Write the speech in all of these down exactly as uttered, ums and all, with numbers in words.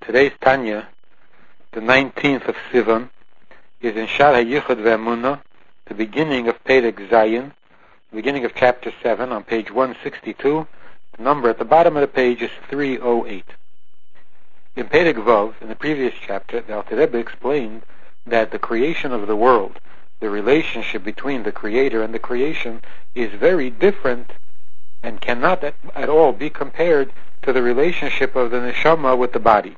Today's Tanya, the nineteenth of Sivan, is in Shar HaYichud Ve'emunah, the beginning of Perek Zayin, the beginning of chapter seven on page one sixty-two. The number at the bottom of the page is three oh eight. In Perek Vav, in the previous chapter, the Alter Rebbe explained that the creation of the world, the relationship between the Creator and the creation, is very different and cannot at, at all be compared to the relationship of the neshama with the body.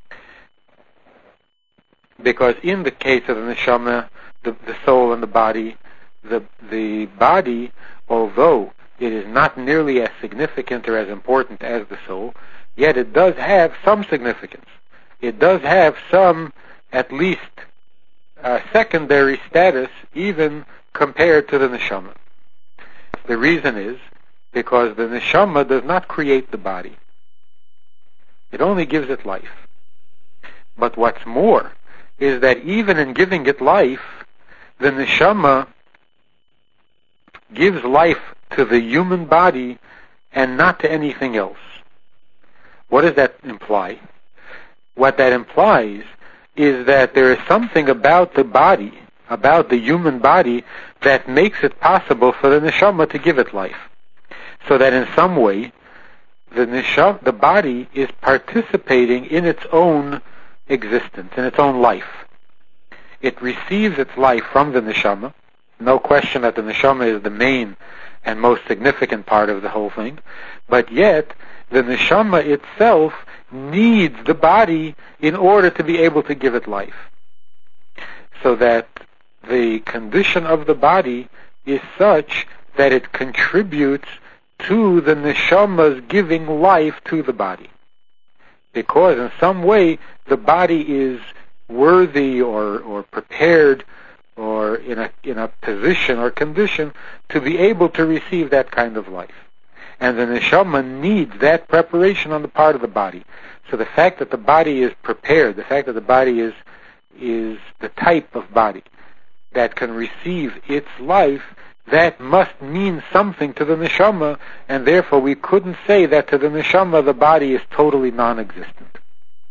Because in the case of the neshama, the, the soul and the body, the the body, although it is not nearly as significant or as important as the soul, yet it does have some significance. It does have some, at least, uh, secondary status, even compared to the neshama. The reason is because the neshama does not create the body. It only gives it life. But what's more is that even in giving it life, the neshama gives life to the human body and not to anything else. What does that imply? What that implies is that there is something about the body, about the human body, that makes it possible for the neshama to give it life. So that in some way, the neshama, the body is participating in its own existence, in its own life. It receives its life from the neshama. No question that the neshama is the main and most significant part of the whole thing. But yet, the neshama itself needs the body in order to be able to give it life. So that the condition of the body is such that it contributes to the neshama's giving life to the body. Because in some way, the body is worthy or, or prepared or in a, in a position or condition to be able to receive that kind of life. And the neshama needs that preparation on the part of the body. So the fact that the body is prepared, the fact that the body is, is the type of body that can receive its life, that must mean something to the neshama, and therefore we couldn't say that to the neshama the body is totally non-existent.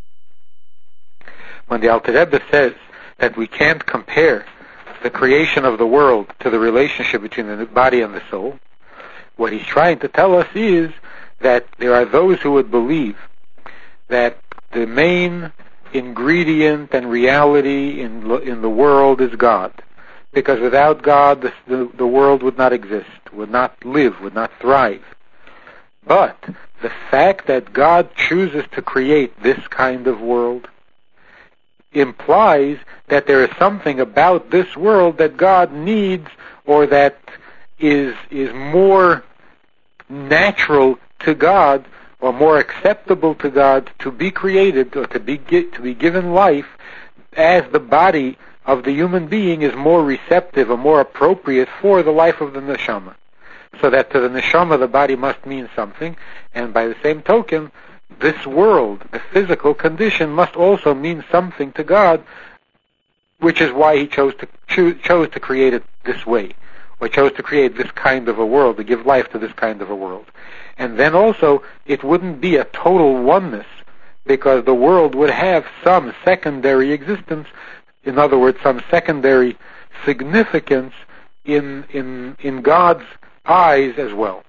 When the Alter Rebbe says that we can't compare the creation of the world to the relationship between the body and the soul, what he's trying to tell us is that there are those who would believe that the main ingredient and reality in in the world is God. Because without God, the, the, the world would not exist, would not live, would not thrive. But the fact that God chooses to create this kind of world implies that there is something about this world that God needs, or that is is more natural to God, or more acceptable to God to be created, or to be to be given life, as the body of the human being is more receptive or more appropriate for the life of the neshama. So that to the neshama the body must mean something, and by the same token, this world, the physical condition, must also mean something to God, which is why he chose to cho- chose to create it this way, or chose to create this kind of a world, to give life to this kind of a world. And then also, it wouldn't be a total oneness, because the world would have some secondary existence, in other words, some secondary significance in in in God's eyes as well.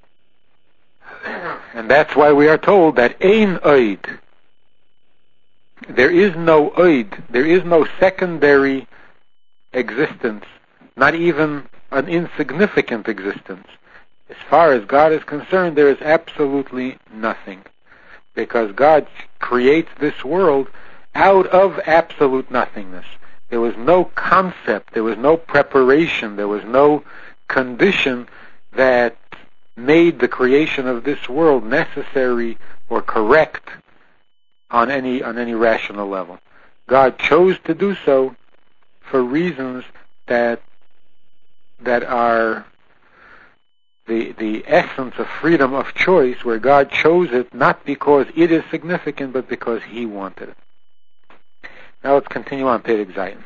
And that's why we are told that Ein Oid, there is no Oid, there is no secondary existence, not even an insignificant existence. As far as God is concerned, there is absolutely nothing. Because God creates this world out of absolute nothingness. There was no concept, there was no preparation, there was no condition that made the creation of this world necessary or correct on any on any rational level. God chose to do so for reasons that that are the the essence of freedom of choice, where God chose it not because it is significant, but because He wanted it. Now let's continue on Perek Zayin.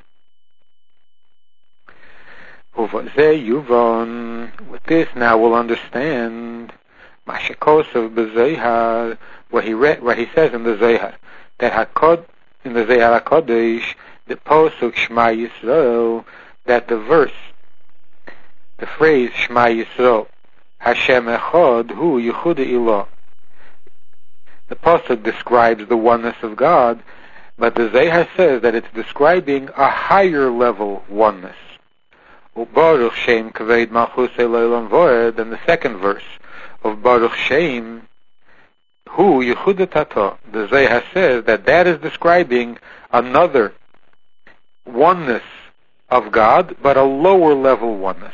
With this, now we'll understand what he read, what he says in the Zohar. that Hakod, in the Zohar HaKodesh, the Posuk Shema Yisrael, that the verse, the phrase Shema Yisrael, Hashem Echad Hu Yichud Ilah. The Posuk describes the oneness of God, but the Zohar says that it's describing a higher level oneness. Baruch Shem Kaved Malchus Elolam Voed, and the second verse of Baruch Shem Hu Yichud Tato. The Zohar says that that is describing another oneness of God, but a lower level oneness.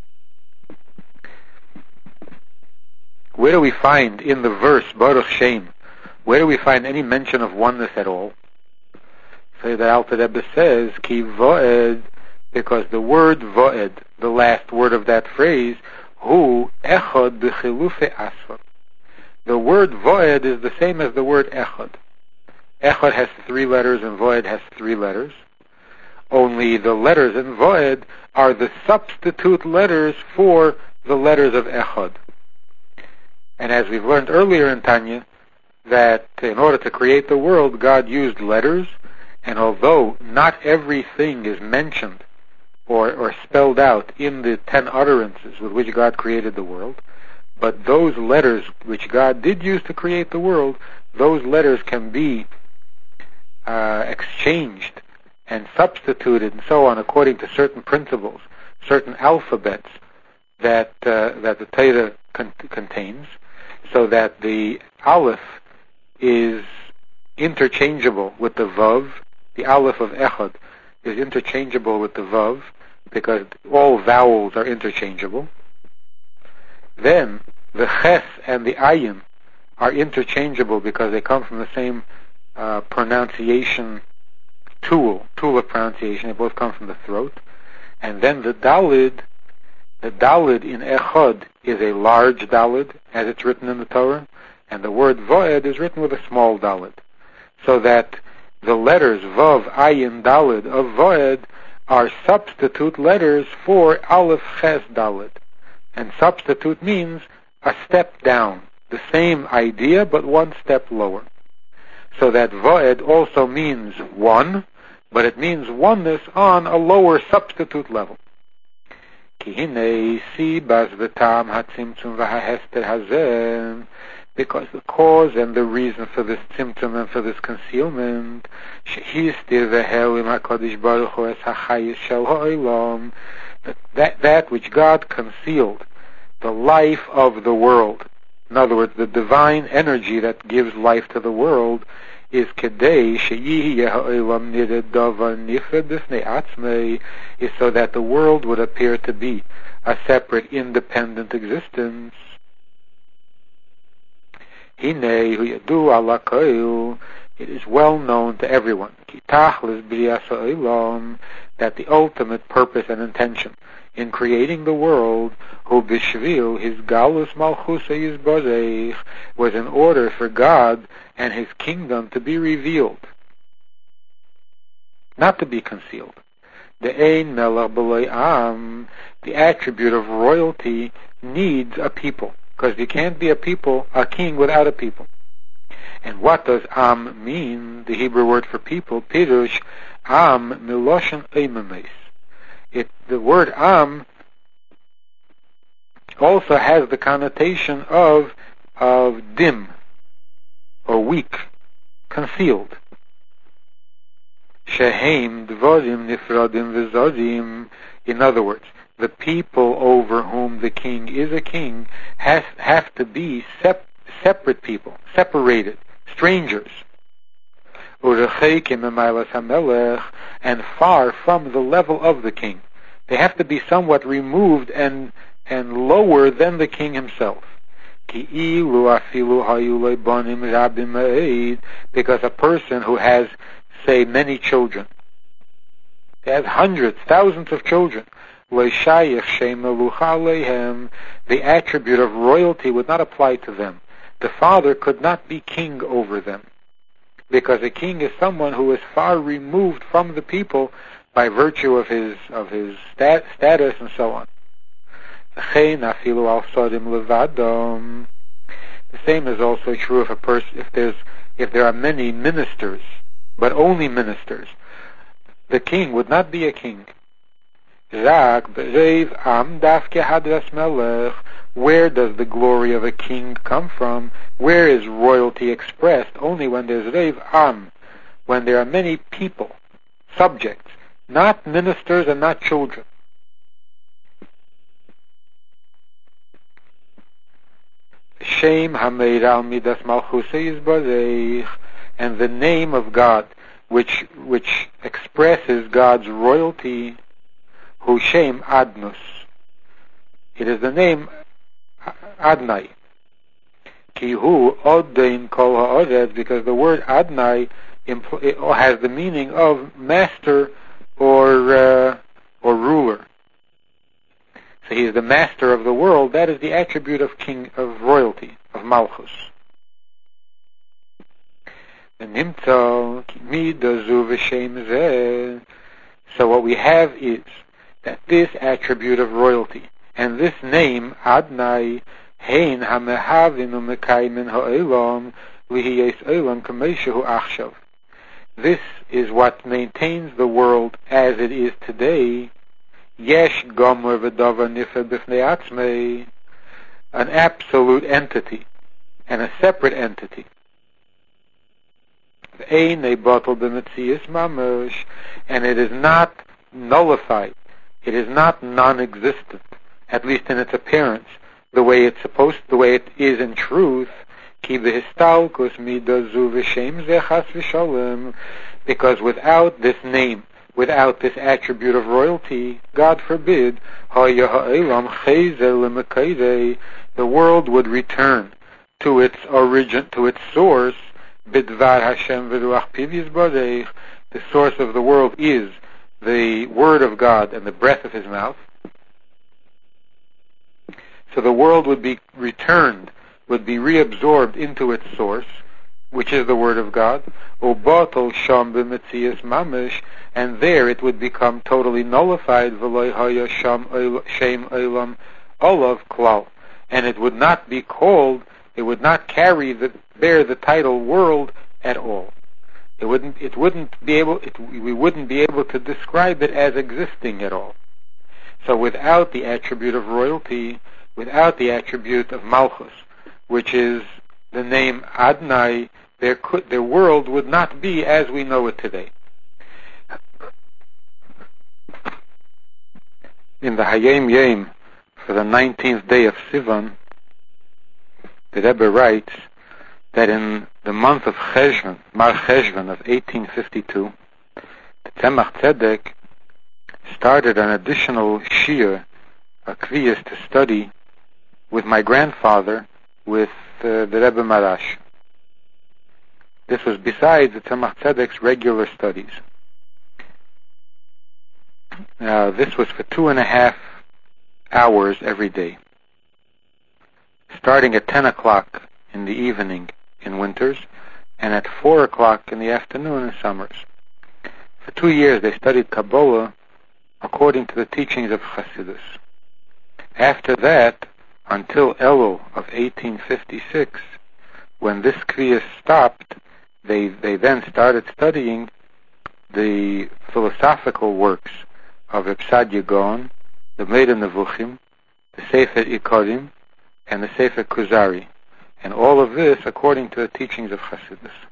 Where do we find in the verse Baruch Shem, where do we find any mention of oneness at all? So the Alter Rebbe says, Ki voed, because the word voed, the last word of that phrase, hu echad b'chilufe asfar. The word voed is the same as the word echad. Echad has three letters and voed has three letters. Only the letters in voed are the substitute letters for the letters of echad. And as we've learned earlier in Tanya, that in order to create the world, God used letters, and although not everything is mentioned or, or spelled out in the ten utterances with which God created the world, but those letters which God did use to create the world, those letters can be uh, exchanged and substituted and so on according to certain principles, certain alphabets that uh, that the Torah con- contains, so that the Aleph is interchangeable with the Vav. The Aleph of Echad is interchangeable with the Vav because all vowels are interchangeable. Then the Ches and the Ayin are interchangeable because they come from the same uh, pronunciation tool, tool of pronunciation. They both come from the throat. And then the Dalid, the Dalid in Echad is a large Dalid, as it's written in the Torah, and the word Voed is written with a small Dalid. So that the letters Vav, Ayin, Dalid of Voed are substitute letters for Aleph, Ches, Dalid. And substitute means a step down. The same idea, but one step lower. So that Voed also means one, but it means oneness on a lower substitute level. Because the cause and the reason for this symptom and for this concealment, that, that which God concealed, the life of the world, in other words, the divine energy that gives life to the world, is kedei sheyihi ha'olam nireh davar nifred b'fnei atzmei, is so that the world would appear to be a separate, independent existence. Hinei hu yadu ala koil, it is well known to everyone, ki tachlis b'riyas ha'olam, that the ultimate purpose and intention in creating the world, hu b'shvil his galus malchus yizbarech, was in order for God and his kingdom to be revealed, not to be concealed. The ein melech b'loi am, the attribute of royalty needs a people, because you can't be a people, a king without a people. And what does am mean? The Hebrew word for people, pirush, am miloshen eimemes. It, the word am also has the connotation of of dim or weak, concealed. Shehem dvorim nifradim v'zodim. In other words, the people over whom the king is a king has have to be sep- separate people, separated, strangers. And far from the level of the king. They have to be somewhat removed and and lower than the king himself. Because a person who has, say, many children, he has hundreds, thousands of children, the attribute of royalty would not apply to them. The father could not be king over them. Because a king is someone who is far removed from the people by virtue of his of his stat, status and so on. The same is also true if a person if there's if there are many ministers, but only ministers, the king would not be a king. Where does the glory of a king come from? Where is royalty expressed? Only when there's Reiv Am, when there are many people, subjects, not ministers and not children. Shem Hameiral Midas Malchusei Yizbarech, and the name of God, which which expresses God's royalty, Hu Shem Adnus. It is the name Adnai. Ki Hu Odein Kol Ha'oretz, because the word Adnai impl- has the meaning of master or uh, or ruler. So he is the master of the world. That is the attribute of king, of royalty, of Malchus. So what we have is that this attribute of royalty and this name Adnai Hein Hamehavin Umekaimin Ha'olam Lihiyes Olam Kameshahu Achshav. This is what maintains the world as it is today. Yesh Gomer V'Davar Nifer B'fnei Atzmei, an absolute entity and a separate entity. V'Einei Batel B'Metzias Mamash, and it is not nullified. It is not non-existent, at least in its appearance, the way it's supposed, the way it is in truth. Ki B'Histalkus Midazu V'Shem Zechas V'Shalem, because without this name, without this attribute of royalty, God forbid, the world would return to its origin, to its source. Bidvar Hashem v'ruach piv yizbarech. The source of the world is the word of God and the breath of His mouth. So the world would be returned, would be reabsorbed into its source, which is the word of God. Ubatal sham b'metzias mamish, and there it would become totally nullified. V'loy haya sham shem olam olav klal, and it would not be called, it would not carry the bear the title world at all. It wouldn't. It wouldn't be able. It, we wouldn't be able to describe it as existing at all. So without the attribute of royalty, without the attribute of Malchus, which is the name Adnai, there could, the world would not be as we know it today. In the Hayom Yom, for the nineteenth day of Sivan, the Rebbe writes that in the month of Cheshvan, Mar Cheshvan of eighteen fifty-two, the Tzemach Tzedek started an additional shiur, a kviyas to study with my grandfather, with uh, the Rebbe Marash. This was besides the Tzemach Tzedek's regular studies. Now, this was for two and a half hours every day, starting at ten o'clock in the evening in winters, and at four o'clock in the afternoon in summers. For two years they studied Kabbalah according to the teachings of Chassidus. After that, until Elul of eighteen fifty-six, when this kviyas stopped, they they then started studying the philosophical works of Reb Saadia Gaon, the Meir Nevuchim, the Sefer Ikorim, and the Sefer Kuzari, and all of this according to the teachings of Chassidus.